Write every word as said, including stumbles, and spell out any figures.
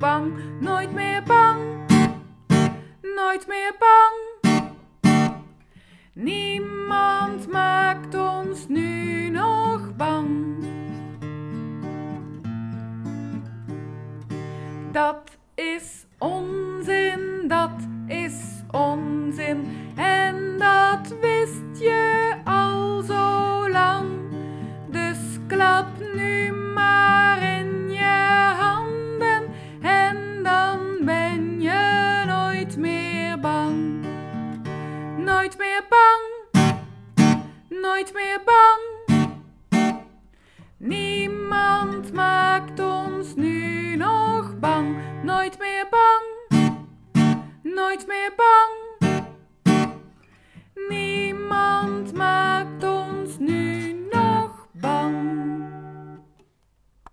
bang, nooit meer bang, nooit meer bang. Niemand maakt ons nu nog bang. Dat is onzin, dat is onzin. En dat wist je al zo lang. Dus klap nu maar in je handen en dan ben je nooit meer bang. Nooit meer bang, nooit meer bang. Niemand maakt ons nu nog bang. Nooit meer bang, nooit meer bang.